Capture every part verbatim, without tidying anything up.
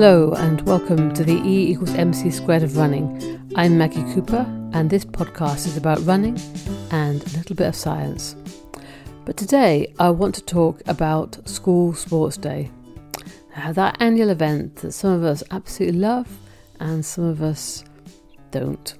Hello and welcome to the E equals M C squared of running. I'm Maggie Cooper and this podcast is about running and a little bit of science. But today I want to talk about School Sports Day. Now, that annual event that some of us absolutely love and some of us don't.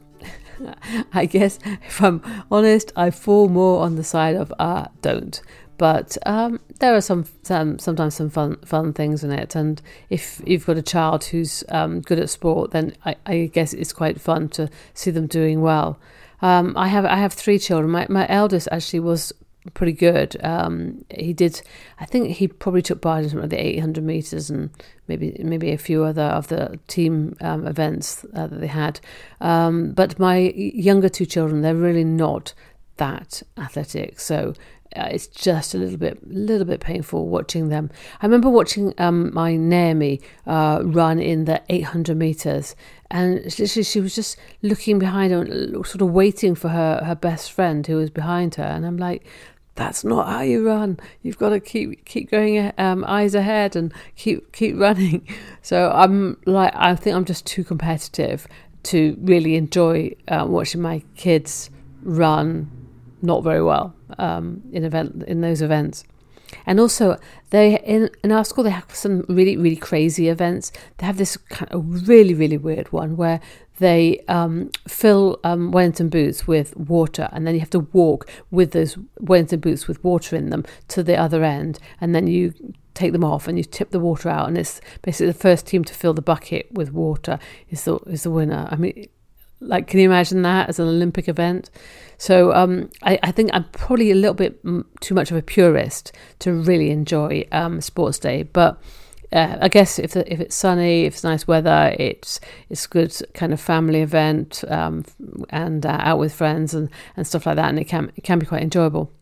I guess if I'm honest, I fall more on the side of uh, don't. But um, there are some, some sometimes some fun fun things in it, and if you've got a child who's um, good at sport, then I, I guess it's quite fun to see them doing well. Um, I have I have three children. My my eldest actually was pretty good. Um, he did, I think he probably took part in the eight hundred meters and maybe maybe a few other of the team um, events uh, that they had. Um, but my younger two children, they're really not that athletic, so. Uh, it's just a little bit, little bit painful watching them. I remember watching um, my Naomi uh, run in the eight hundred meters, and literally she was just looking behind her, sort of waiting for her her best friend who was behind her. And I'm like, that's not how you run. You've got to keep keep going, um, eyes ahead, and keep keep running. So I'm like, I think I'm just too competitive to really enjoy uh, watching my kids run. Not very well um, in event in those events, and also they in, in our school they have some really really crazy events. They have this kind of really really weird one where they um, fill um, Wellington boots with water, and then you have to walk with those Wellington boots with water in them to the other end, and then you take them off and you tip the water out, and it's basically the first team to fill the bucket with water is the is the winner. I mean. Like, can you imagine that as an Olympic event? So um, I, I think I'm probably a little bit m- too much of a purist to really enjoy um, Sports Day. But uh, I guess if the, if it's sunny, if it's nice weather, it's it's a good kind of family event um, and uh, out with friends and, and stuff like that, and it can it can be quite enjoyable.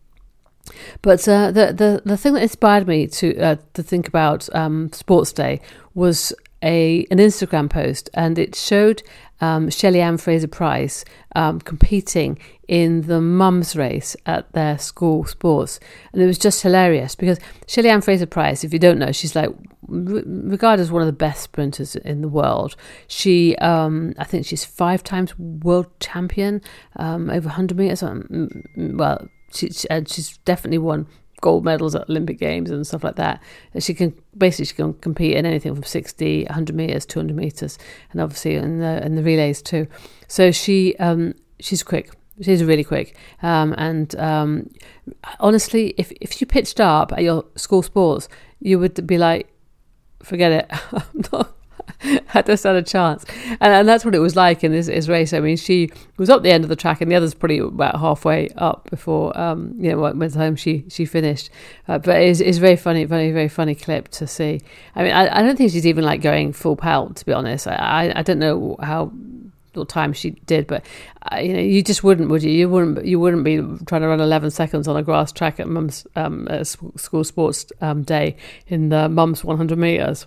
But uh, the, the the thing that inspired me to uh, to think about um, Sports Day was a an Instagram post, and it showed um, Shelly-Ann Fraser-Pryce um, competing in the mums race at their school sports, and it was just hilarious because Shelly-Ann Fraser-Pryce, if you don't know, she's like regarded as one of the best sprinters in the world. She, um, I think, she's five times world champion um, over one hundred meters. Well, she, she, uh, she's definitely won gold medals at Olympic Games and stuff like that. She can basically she can compete in anything from sixty, one hundred meters, two hundred meters, and obviously in the in the relays too. So she um, she's quick. She's really quick. Um, and um, honestly, if if you pitched up at your school sports, you would be like, forget it. I'm not. I just had a chance, and and that's what it was like in this, this race. I mean, she was up the end of the track, and the others probably about halfway up before um you know by the time she she finished. Uh, but it's it's very funny, very very funny clip to see. I mean, I, I don't think she's even like going full pelt, to be honest. I I, I don't know how what time she did, but uh, you know, you just wouldn't, would you? You wouldn't you wouldn't be trying to run eleven seconds on a grass track at mum's um at school sports um day in the mum's one hundred meters.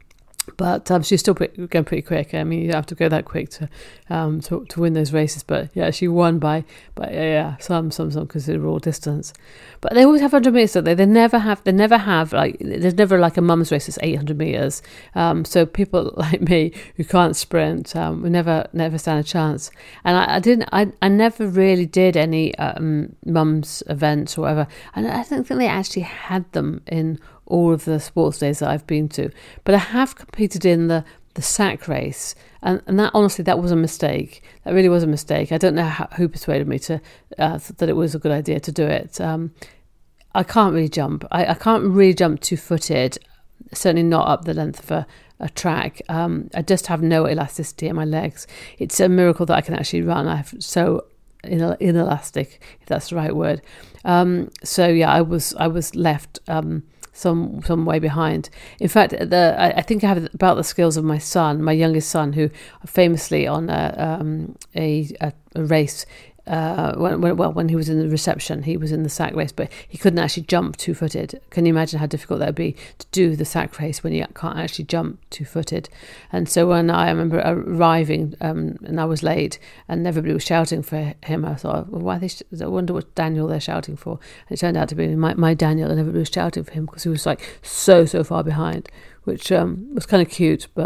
But um, she's still pretty, going pretty quick. I mean, you have to go that quick to um, to, to win those races. But yeah, she won by by yeah some some some considerable distance. But they always have one hundred meters, don't they? They never have. They never have like. There's never like a mum's race that's eight hundred meters. Um, so people like me who can't sprint, um, we never never stand a chance. And I, I didn't. I I never really did any um, mum's events or whatever. And I don't think they actually had them in all of the sports days that I've been to, but I have competed in the the sack race, and, and that honestly that was a mistake. That really was a mistake. I don't know how, who persuaded me to uh, that it was a good idea to do it. Um, I can't really jump. I, I can't really jump two-footed. Certainly not up the length of a, a track. Um, I just have no elasticity in my legs. It's a miracle that I can actually run. I have so inelastic, if that's the right word. Um, so yeah, I was I was left. Um, some some way behind. In fact, the I, I think I have about the skills of my son, my youngest son, who famously on a um, a, a, a race, uh, when, when well when he was in the reception, he was in the sack race, but he couldn't actually jump two-footed. Can you imagine how difficult that would be to do the sack race when you can't actually jump two-footed? And so when I remember arriving um, and I was late and everybody was shouting for him, I thought, well, why are they sh- I wonder what Daniel they're shouting for. And it turned out to be my, my Daniel, and everybody was shouting for him because he was like so so far behind, which um, was kind of cute, but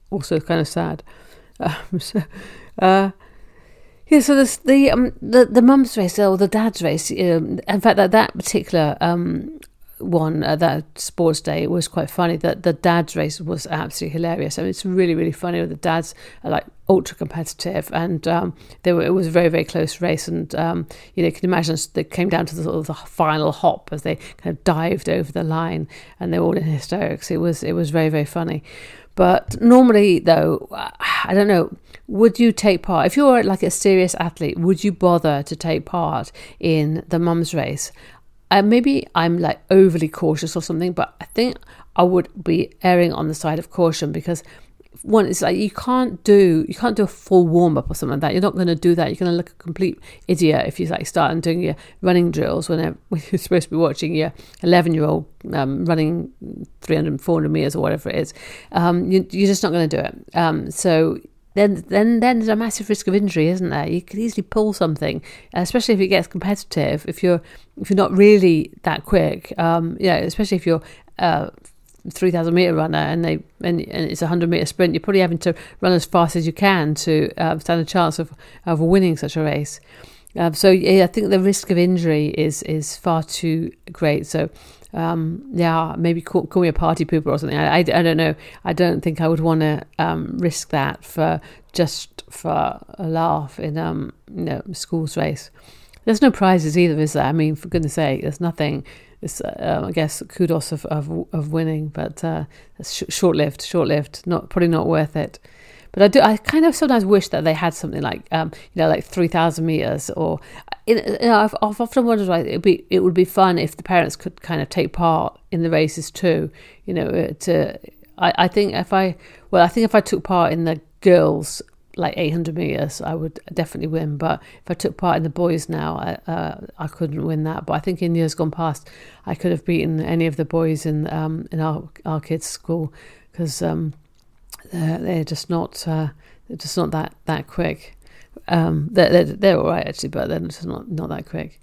also kind of sad. Um, so, uh, yeah, so this, the um, the the mum's race or the dad's race. Um, in fact, that that particular um, one, uh, that sports day was quite funny. That the dad's race was absolutely hilarious. I mean, it's really really funny. The dads are like ultra competitive, and um, they were. It was a very very close race, and um, you know, you can imagine they came down to the sort of the final hop as they kind of dived over the line, and they were all in hysterics. It was it was very very funny. But normally, though, I don't know, would you take part? If you're like a serious athlete, would you bother to take part in the mum's race? Uh, maybe I'm like overly cautious or something, but I think I would be erring on the side of caution because one, it's like you can't do you can't do a full warm up or something like that. You're not going to do that. You're going to look a complete idiot if you like start and doing your running drills when you're supposed to be watching your eleven year old um, running three hundred, four hundred meters or whatever it is. Um, you, you're just not going to do it. Um, so then, then, then there's a massive risk of injury, isn't there? You could easily pull something, especially if it gets competitive. If you're if you're not really that quick, um, yeah, especially if you're uh, three thousand meter runner and they and, and it's a one hundred meter sprint, you're probably having to run as fast as you can to uh, stand a chance of, of winning such a race. Um, so yeah, I think the risk of injury is is far too great. So um, yeah, maybe call, call me a party pooper or something. I, I, I don't know. I don't think I would want to um, risk that for just for a laugh in um you know school's race. There's no prizes either, is there? I mean, for goodness sake, there's nothing. It's, uh, I guess, kudos of of, of winning, but uh, it's sh- short-lived, short-lived. Not probably not worth it. But I do. I kind of sometimes wish that they had something like, um, you know, like three thousand meters, or you know, I've, I've often wondered, like, it'd be it would be fun if the parents could kind of take part in the races too. You know, to I, I think if I well, I think if I took part in the girls like eight hundred meters, I would definitely win. But if I took part in the boys now, I, uh, I couldn't win that. But I think in years gone past, I could have beaten any of the boys in um, in our our kids' school because um, they're, they're just not uh, they're just not that that quick. Um, they're, they're they're all right actually, but they're just not not that quick.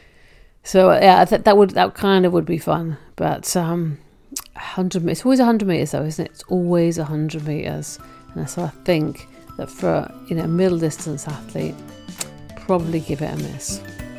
So yeah, that that would that kind of would be fun. But um, one hundred it's always one hundred meters though, isn't it? It's always one hundred meters, and so I think that for you know middle distance athlete, probably give it a miss.